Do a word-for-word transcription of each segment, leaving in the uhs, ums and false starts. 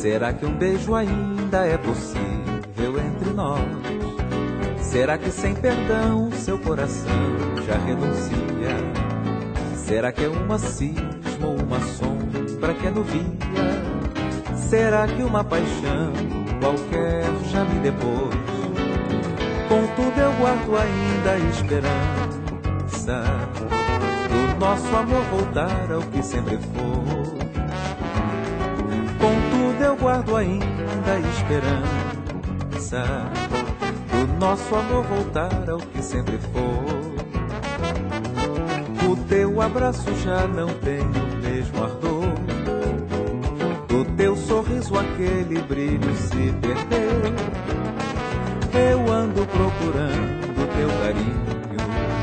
Será que um beijo ainda é possível entre nós? Será que sem perdão seu coração já renuncia? Será que é uma cisma ou uma sombra que anuvia? Será que uma paixão qualquer já me depôs? Contudo eu guardo ainda a esperança do nosso amor voltar ao que sempre foi. Contudo eu guardo ainda a esperança do nosso amor voltar ao que sempre foi. O teu abraço já não tem o mesmo ardor, do teu sorriso aquele brilho se perdeu. Eu ando procurando teu carinho,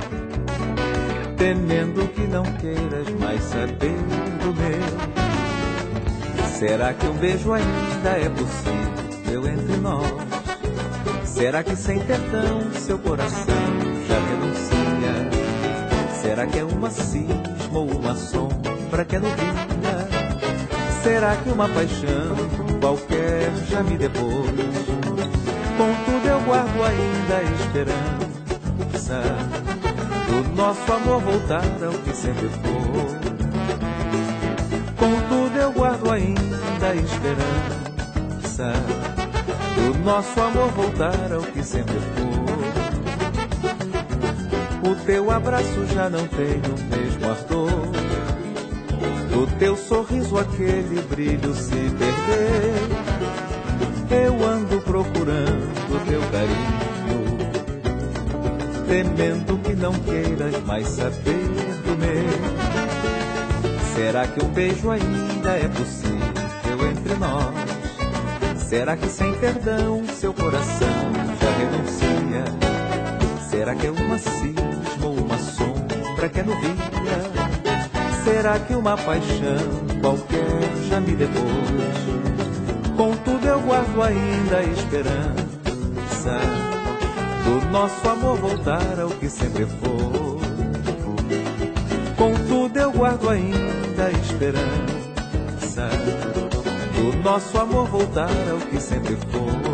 temendo que não queiras mais saber do meu. Será que um beijo ainda é possível entre nós? Será que sem perdão seu coração já renuncia? Será que é uma cisma ou uma sombra que anuvia? Será que uma paixão qualquer já me depôs? Contudo eu guardo ainda a esperança do nosso amor voltar ao que sempre foi. Contudo eu guardo ainda a esperança do nosso amor voltar ao que sempre foi. O teu abraço já não tem o mesmo ardor, do teu sorriso aquele brilho se perdeu. Eu ando procurando teu carinho, temendo que não queiras mais saber do meu. Será que um beijo ainda é possível entre nós? Será que sem perdão seu coração já renuncia? Será que é uma cisma ou uma sombra que anuvia? Será que uma paixão qualquer já me depôs? Contudo eu guardo ainda a esperança do nosso amor voltar ao que sempre foi. Contudo eu guardo ainda a esperança do nosso amor voltar ao que sempre foi.